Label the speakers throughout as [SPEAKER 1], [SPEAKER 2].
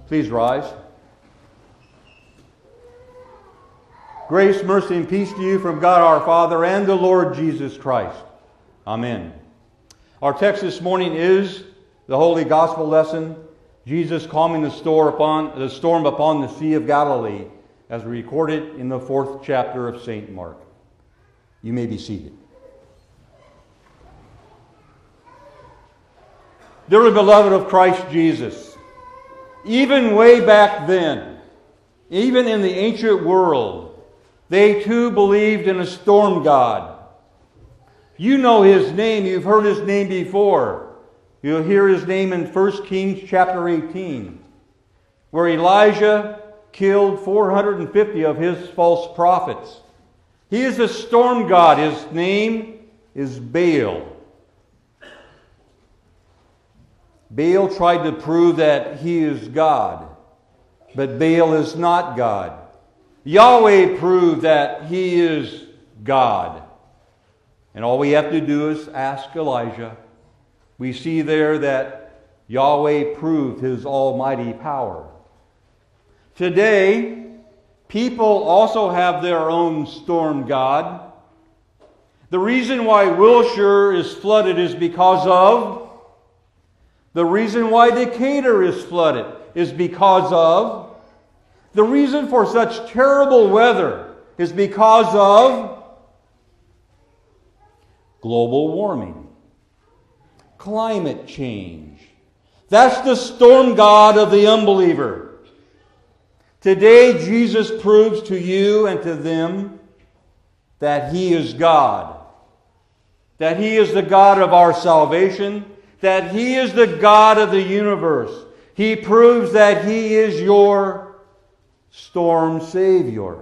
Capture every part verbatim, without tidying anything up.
[SPEAKER 1] Please rise. Grace, mercy, and peace to you from God our Father and the Lord Jesus Christ. Amen. Our text this morning is the Holy Gospel lesson, Jesus calming the storm upon the storm upon the Sea of Galilee, as recorded in the fourth chapter of Saint Mark. You may be seated. Dearly beloved of Christ Jesus, even way back then, even in the ancient world, they too believed in a storm god. You know his name. You've heard his name before. You'll hear his name in First Kings chapter eighteen, where Elijah killed four hundred fifty of his false prophets. He is a storm god. His name is Baal. Baal tried to prove that he is God, but Baal is not God. Yahweh proved that he is God. And all we have to do is ask Elijah. We see there that Yahweh proved his almighty power. Today, people also have their own storm god. The reason why Wilshire is flooded is because of The reason why Decatur is flooded is because of. The reason for such terrible weather is because of global warming, climate change. That's the storm god of the unbeliever. Today, Jesus proves to you and to them that He is God, that He is the God of our salvation, that He is the God of the universe. He proves that He is your storm Savior.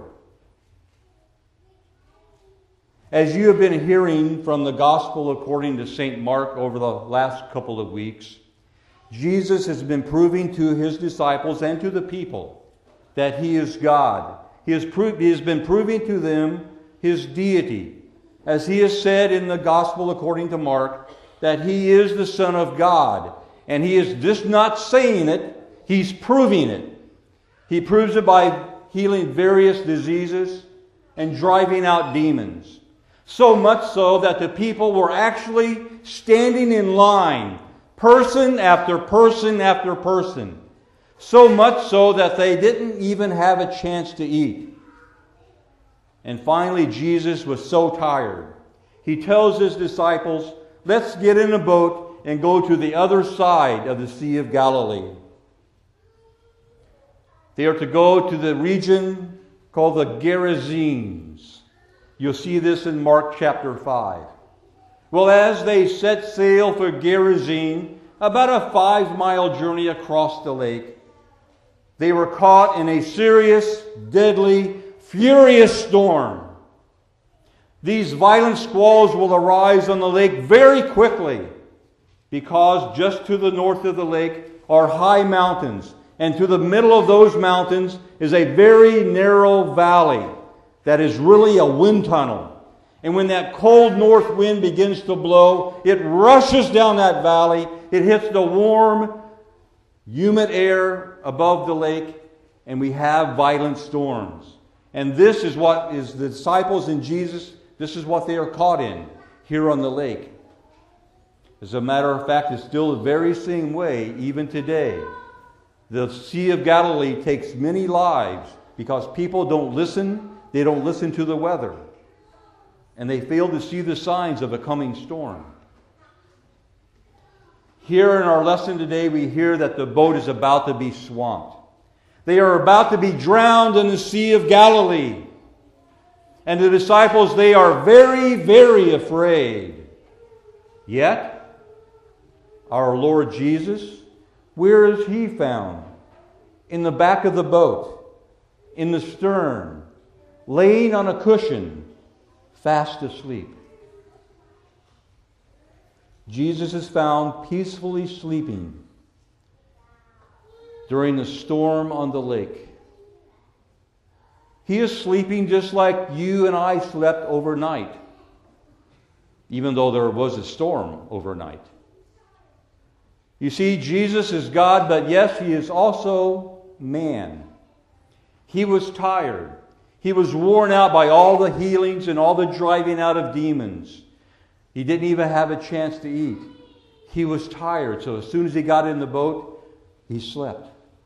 [SPEAKER 1] As you have been hearing from the Gospel according to Saint Mark over the last couple of weeks, Jesus has been proving to His disciples and to the people that He is God. He has, proved, he has been proving to them His deity. As He has said in the Gospel according to Mark, that He is the Son of God. And He is just not saying it, He's proving it. He proves it by healing various diseases and driving out demons. So much so that the people were actually standing in line, person after person after person. So much so that they didn't even have a chance to eat. And finally, Jesus was so tired. He tells His disciples, let's get in a boat and go to the other side of the Sea of Galilee. They are to go to the region called the Gerasenes. You'll see this in Mark chapter five. Well, as they set sail for Gerasene, about a five-mile journey across the lake, they were caught in a serious, deadly, furious storm. These violent squalls will arise on the lake very quickly because just to the north of the lake are high mountains, and to the middle of those mountains is a very narrow valley that is really a wind tunnel. And when that cold north wind begins to blow, it rushes down that valley, it hits the warm, humid air above the lake, and we have violent storms. And this is what is the disciples and Jesus, this is what they are caught in here on the lake. As a matter of fact, it's still the very same way even today. The Sea of Galilee takes many lives because people don't listen, they don't listen to the weather, and they fail to see the signs of a coming storm. Here in our lesson today, we hear that the boat is about to be swamped. They are about to be drowned in the Sea of Galilee. And the disciples, they are very, very afraid. Yet, our Lord Jesus, where is He found? In the back of the boat, in the stern, laying on a cushion, fast asleep. Jesus is found peacefully sleeping during the storm on the lake. He is sleeping just like you and I slept overnight, even though there was a storm overnight. You see, Jesus is God, but yes, He is also man. He was tired. He was worn out by all the healings and all the driving out of demons. He didn't even have a chance to eat. He was tired, so as soon as he got in the boat, he slept.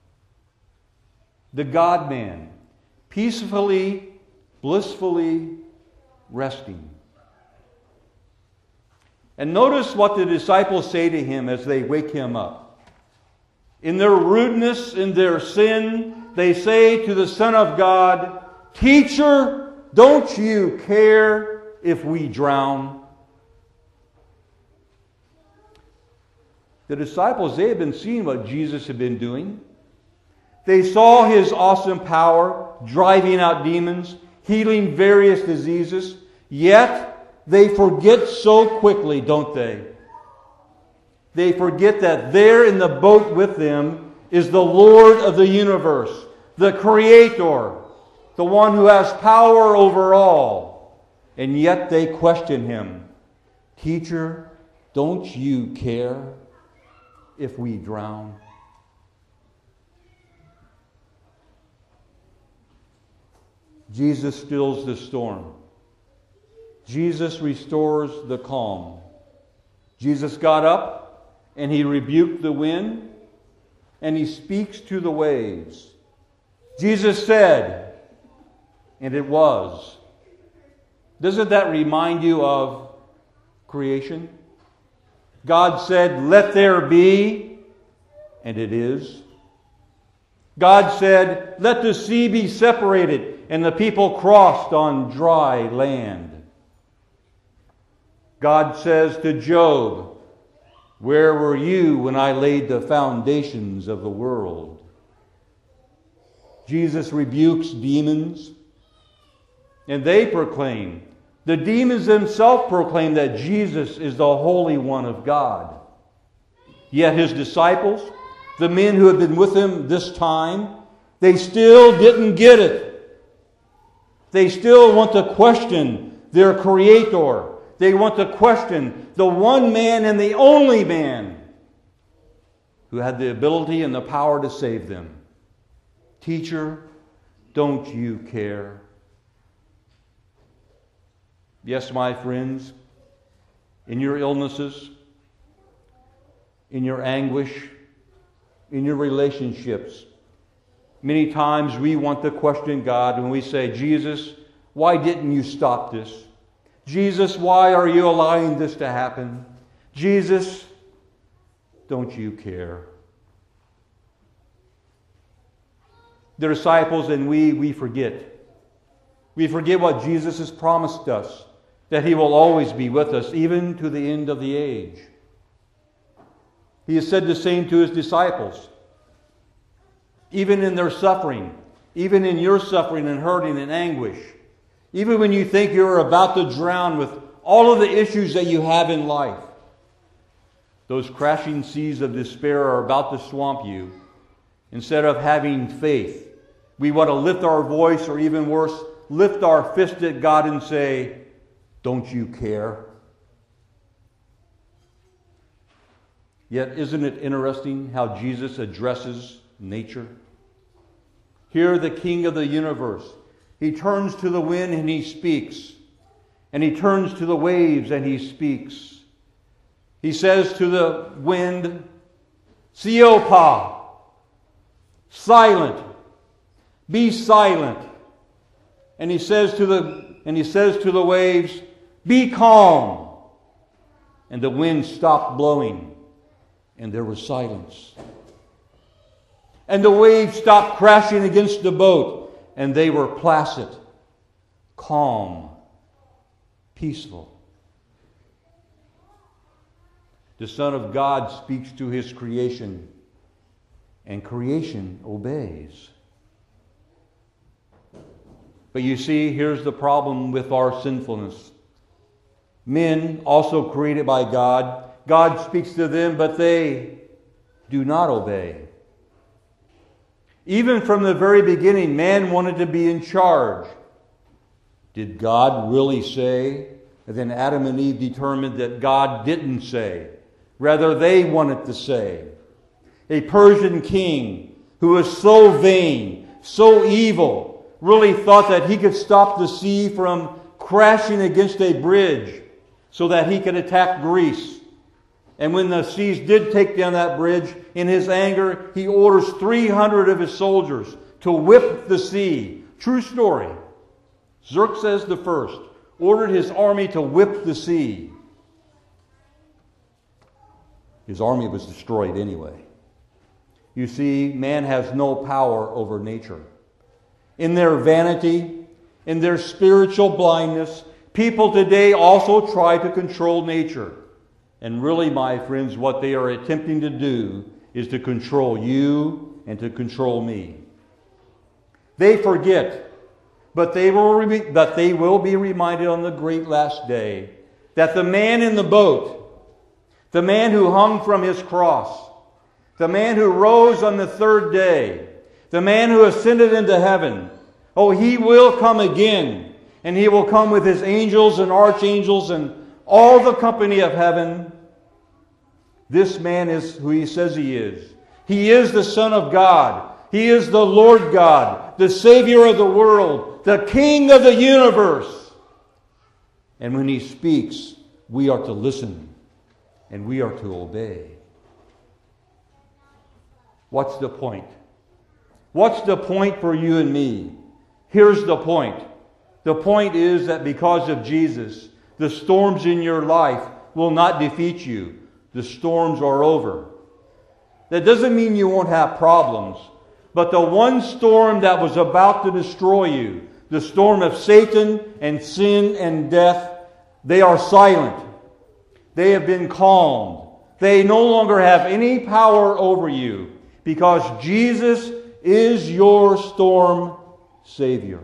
[SPEAKER 1] The God-man, peacefully, blissfully resting. And notice what the disciples say to him as they wake him up. In their rudeness, in their sin, they say to the Son of God, "Teacher, don't you care if we drown?" The disciples, they had been seeing what Jesus had been doing. They saw his awesome power, driving out demons, healing various diseases. Yet, they forget so quickly, don't they? They forget that there in the boat with them is the Lord of the universe, the Creator, the one who has power over all. And yet they question him. "Teacher, don't you care if we drown?" Jesus stills the storm. Jesus restores the calm. Jesus got up and he rebuked the wind and he speaks to the waves. Jesus said, and it was. Doesn't that remind you of creation? God said, "Let there be," and it is. God said, "Let the sea be separated," and the people crossed on dry land. God says to Job, "Where were you when I laid the foundations of the world?" Jesus rebukes demons, and they proclaim, the demons themselves proclaim that Jesus is the Holy One of God. Yet his disciples, the men who had been with him this time, they still didn't get it. They still want to question their Creator. They want to question the one man and the only man who had the ability and the power to save them. "Teacher, don't you care?" Yes, my friends, in your illnesses, in your anguish, in your relationships, many times we want to question God when we say, "Jesus, why didn't you stop this? Jesus, why are you allowing this to happen? Jesus, don't you care?" The disciples and we, we forget. We forget what Jesus has promised us, that he will always be with us, even to the end of the age. He has said the same to his disciples. Even in their suffering, even in your suffering and hurting and anguish, even when you think you're about to drown with all of the issues that you have in life, those crashing seas of despair are about to swamp you. Instead of having faith, we want to lift our voice, or even worse, lift our fist at God and say, "Don't you care?" Yet isn't it interesting how Jesus addresses nature? Here the King of the universe, he turns to the wind and he speaks. And he turns to the waves and he speaks. He says to the wind, "Siopa," silent, be silent. And he says to the and he says to the waves, "Be calm." And the wind stopped blowing, and there was silence. And the waves stopped crashing against the boat, and they were placid, calm, peaceful. The Son of God speaks to his creation, and creation obeys. But you see, here's the problem with our sinfulness. Men, also created by God, God speaks to them, but they do not obey. Even from the very beginning, man wanted to be in charge. Did God really say? And then Adam and Eve determined that God didn't say. Rather, they wanted to say. A Persian king who was so vain, so evil, really thought that he could stop the sea from crashing against a bridge so that he could attack Greece. And when the seas did take down that bridge, in his anger, he orders three hundred of his soldiers to whip the sea. True story. Xerxes the First ordered his army to whip the sea. His army was destroyed anyway. You see, man has no power over nature. In their vanity, in their spiritual blindness, people today also try to control nature. And really, my friends, what they are attempting to do is to control you and to control me. They forget, but they will, re- that they will be reminded on the great last day that the man in the boat, the man who hung from his cross, the man who rose on the third day, the man who ascended into heaven, oh, he will come again, and he will come with his angels and archangels and all the company of heaven. This man is who he says he is. He is the Son of God. He is the Lord God, the Savior of the world, the King of the universe. And when he speaks, we are to listen and we are to obey. What's the point? What's the point for you and me? Here's the point. The point is that because of Jesus, the storms in your life will not defeat you. The storms are over. That doesn't mean you won't have problems. But the one storm that was about to destroy you, the storm of Satan and sin and death, they are silent. They have been calmed. They no longer have any power over you because Jesus is your storm savior.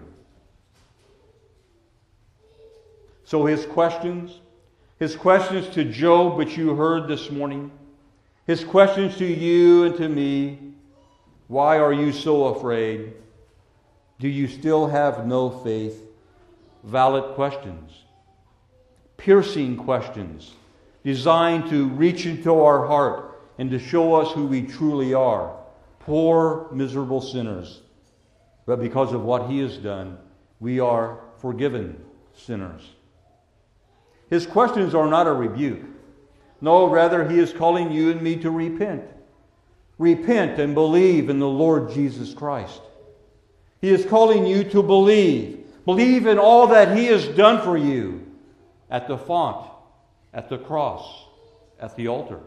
[SPEAKER 1] So his questions, his questions to Job, which you heard this morning, his questions to you and to me, why are you so afraid? Do you still have no faith? Valid questions. Piercing questions designed to reach into our heart and to show us who we truly are. Poor, miserable sinners. But because of what he has done, we are forgiven sinners. His questions are not a rebuke. No, rather, he is calling you and me to repent. Repent and believe in the Lord Jesus Christ. He is calling you to believe. Believe in all that he has done for you at the font, at the cross, at the altar.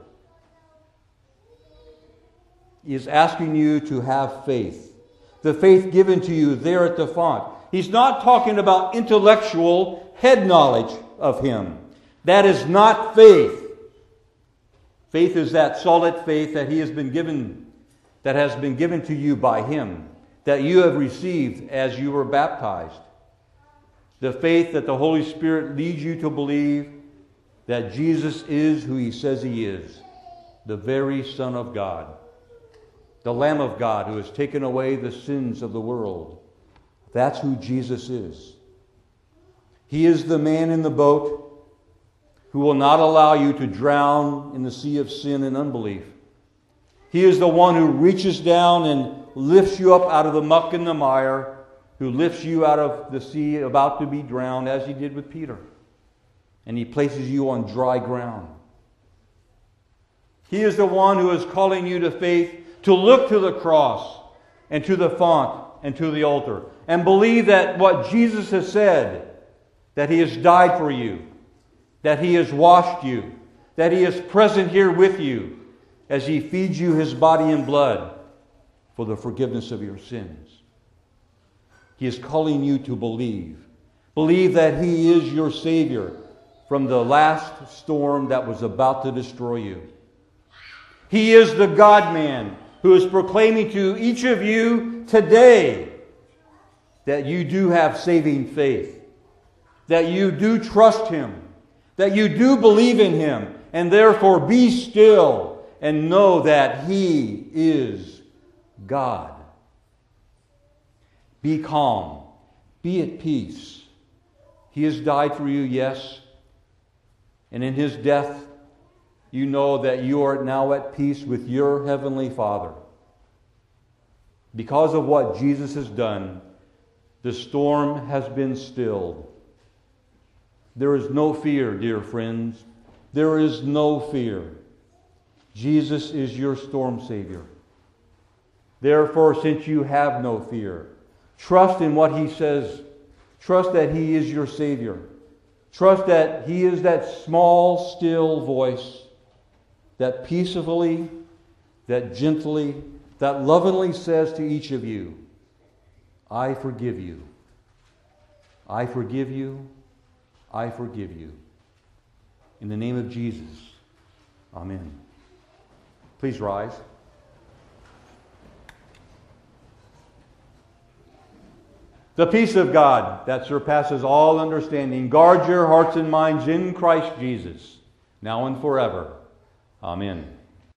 [SPEAKER 1] He is asking you to have faith. The faith given to you there at the font. He's not talking about intellectual head knowledge of him. That is not faith. Faith is that solid faith that he has been given, that has been given to you by him, that you have received as you were baptized. The faith that the Holy Spirit leads you to believe that Jesus is who he says he is, the very Son of God, the Lamb of God who has taken away the sins of the world. That's who Jesus is. He is the man in the boat who will not allow you to drown in the sea of sin and unbelief. He is the one who reaches down and lifts you up out of the muck and the mire, who lifts you out of the sea about to be drowned, as he did with Peter. And he places you on dry ground. He is the one who is calling you to faith, to look to the cross and to the font and to the altar, and believe that what Jesus has said, that he has died for you, that he has washed you, that he is present here with you as he feeds you his body and blood for the forgiveness of your sins. He is calling you to believe. Believe that he is your Savior from the last storm that was about to destroy you. He is the God-man who is proclaiming to each of you today that you do have saving faith, that you do trust him, that you do believe in him, and therefore be still and know that he is God. Be calm. Be at peace. He has died for you, yes. And in his death, you know that you are now at peace with your heavenly Father. Because of what Jesus has done, the storm has been stilled. There is no fear, dear friends. There is no fear. Jesus is your storm savior. Therefore, since you have no fear, trust in what He says. Trust that He is your Savior. Trust that He is that small, still voice that peacefully, that gently, that lovingly says to each of you, I forgive you. I forgive you. I forgive you. In the name of Jesus, amen. Please rise. The peace of God that surpasses all understanding, guard your hearts and minds in Christ Jesus, now and forever. Amen.